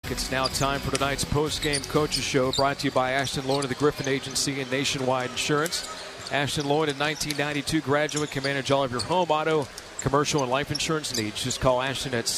back. It's now time for tonight's post-game coaches show, brought to you by Ashton Lloyd of the Griffin Agency and Nationwide Insurance. Ashton Lloyd, a 1992 graduate, can manage all of your home, auto, commercial, and life insurance needs. Just call Ashton at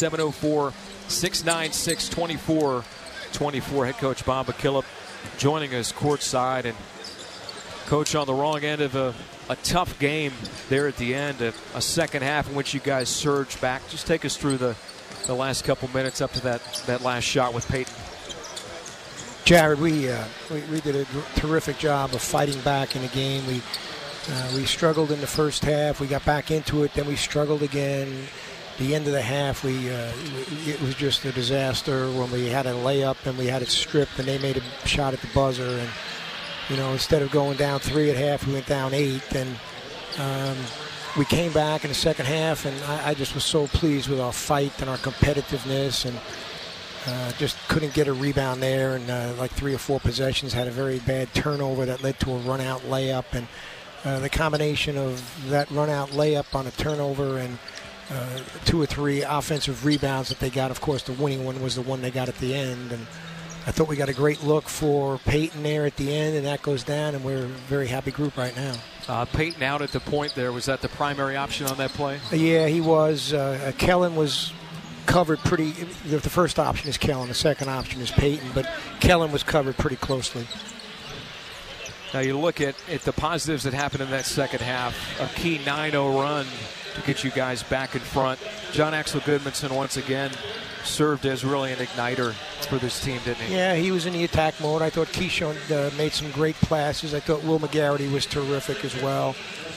704-696-2424. Head coach Bob McKillop joining us courtside. And coach, on the wrong end of a tough game there at the end, a second half in which you guys surged back. Just take us through the last couple minutes up to that last shot with Peyton. Jared, we did a terrific job of fighting back in the game. We struggled in the first half. We got back into it, then we struggled again. The end of the half, it was just a disaster when we had a layup and we had it stripped, and they made a shot at the buzzer. And instead of going down 3 at half, we went down 8. And we came back in the second half, and I just was so pleased with our fight and our competitiveness, and just couldn't get a rebound there. And like 3 or 4 possessions, had a very bad turnover that led to a run-out layup. And the combination of that run-out layup on a turnover and 2 or 3 offensive rebounds that they got. Of course, the winning one was the one they got at the end. And I thought we got a great look for Peyton there at the end, and that goes down, and we're a very happy group right now. Peyton out at the point there. Was that the primary option on that play? Yeah, he was. Kellen was covered pretty. The first option is Kellen. The second option is Peyton, but Kellen was covered pretty closely. Now you look at the positives that happened in that second half. A key 9-0 run to get you guys back in front. John Axel Goodmanson once again served as really an igniter for this team, didn't he? Yeah, he was in the attack mode. I thought Keyshawn made some great passes. I thought Will McGarity was terrific as well.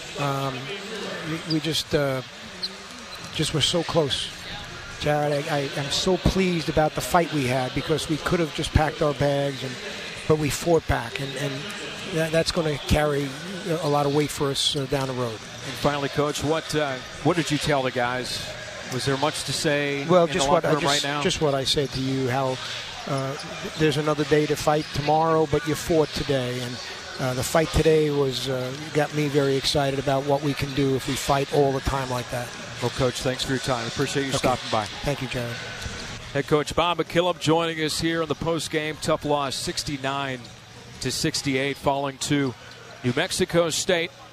We just were so close. Jared, I'm so pleased about the fight we had, because we could have just packed our bags, but we fought back, and that's going to carry a lot of weight for us down the road. And finally, Coach, what did you tell the guys? Was there much to say? Well, in the locker room right now? Just what I said to you, how there's another day to fight tomorrow, but you fought today. And the fight today got me very excited about what we can do if we fight all the time like that. Well, Coach, thanks for your time. Appreciate you stopping by. Thank you, Jared. Head coach Bob McKillop joining us here on the post-game. Tough loss, 69-68, falling to New Mexico State.